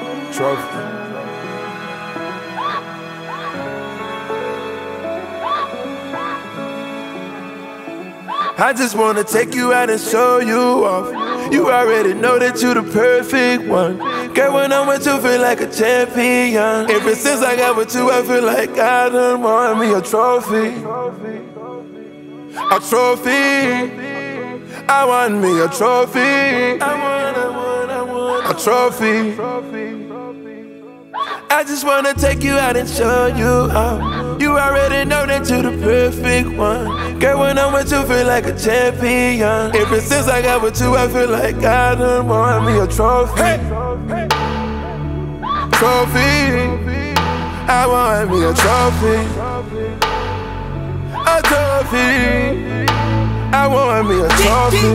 Trophy. I just wanna take you out and show you off. You already know that you the perfect one. Girl, when I'm with you, feel like a champion. Ever since I got with you, I feel like I done won me a trophy. A trophy. I want me a trophy. I want a trophy. I just wanna take you out and show you off. You already know that you the perfect one. Girl, when I'm with you, feel like a champion. Ever since I got with you, I feel like I done won me a trophy. Hey. Trophy. I want me a trophy. A trophy. I want me a trophy.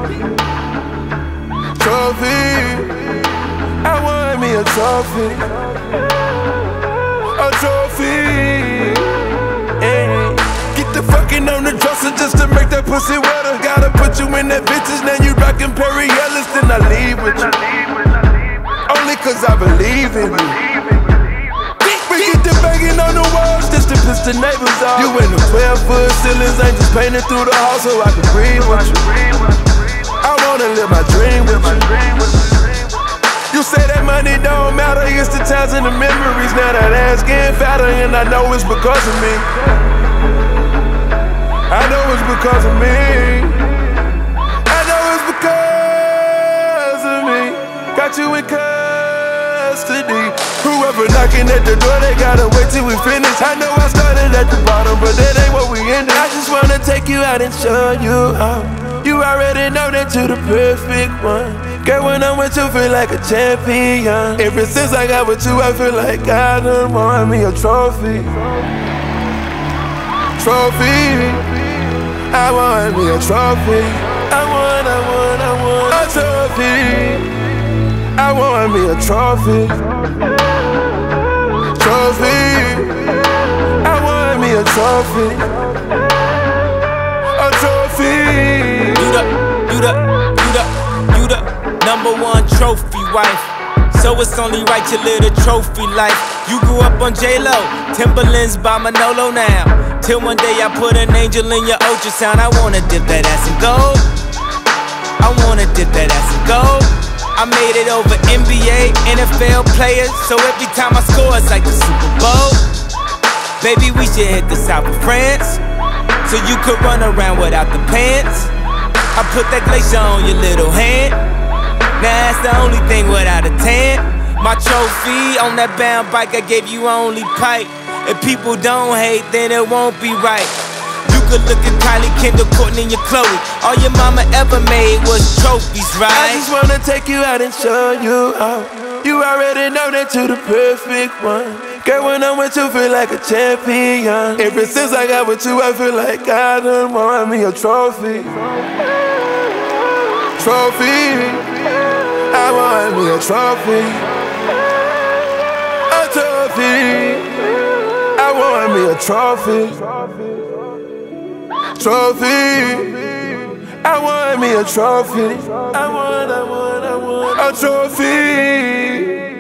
Trophy. I want me a trophy. A trophy. Hey. Get the fucking on the dresser just to make that pussy wetter. Gotta put you in that bitches, now you rockin' Perry Ellis, then I leave with you. Only cause I believe in you. We get the banging on the walls just to piss the neighbors off. You in the 12-foot ceilings, ain't just painted through the hall so I can breathe with you. I wanna live my dream with you. You say that money don't matter, it's the times and the memories. Now that ass getting fatter and I know it's because of me. I know it's because of me. I know it's because of me. Got you in custody. Whoever knocking at the door, they gotta wait till we finish. I know I started at the bottom, but that ain't what we ended. I just wanna take you out and show you out. You already know that you the perfect one. Girl, when I'm with you, feel like a champion. Ever since I got with you, I feel like I done won me a trophy. Trophy. I want me a trophy. I want a trophy. I want me a trophy. Trophy. I want me a trophy. A trophy. You the #1 trophy wife. So it's only right you live a trophy life. You grew up on J-Lo, Timberlands by Manolo now. Till one day I put an angel in your ultrasound. I wanna dip that ass in gold. I wanna dip that ass in gold. I made it over NBA, NFL players. So every time I score it's like the Super Bowl. Baby, we should hit the south of France, so you could run around without the pants. I put that glacier on your little hand. Now that's the only thing without a tan. My trophy on that bound bike, I gave you only pipe. If people don't hate, then it won't be right. You could look at Kylie, Kendall, Courtney, and your Chloe. All your mama ever made was trophies, right? I just wanna take you out and show you out. You already know that you the perfect one. Girl, when I'm with you, feel like a champion. Ever since I got with you, I feel like I done won me a trophy. Trophy. I want me a trophy. A trophy. I want me a trophy. Trophy. I want me a trophy. I want a trophy.